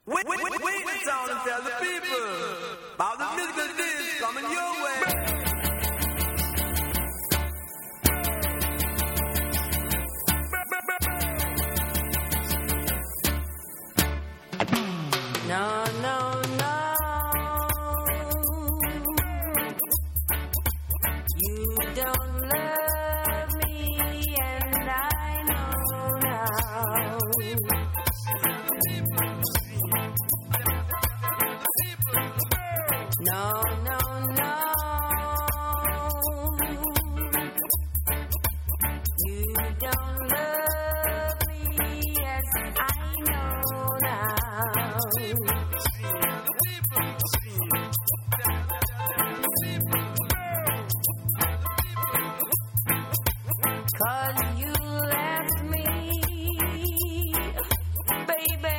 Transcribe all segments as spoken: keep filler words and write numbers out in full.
Wait, wait, wait, wait the sound and tell the people about the musical days coming your way. No, no, no. You don't love me, and I know now. No, no, no. You don't love me, as I know now. 'Cause you left me, baby,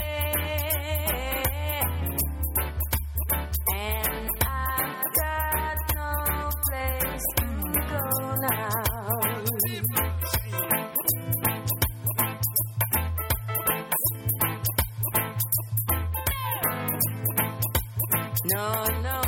and I've got no place to go now. No, no.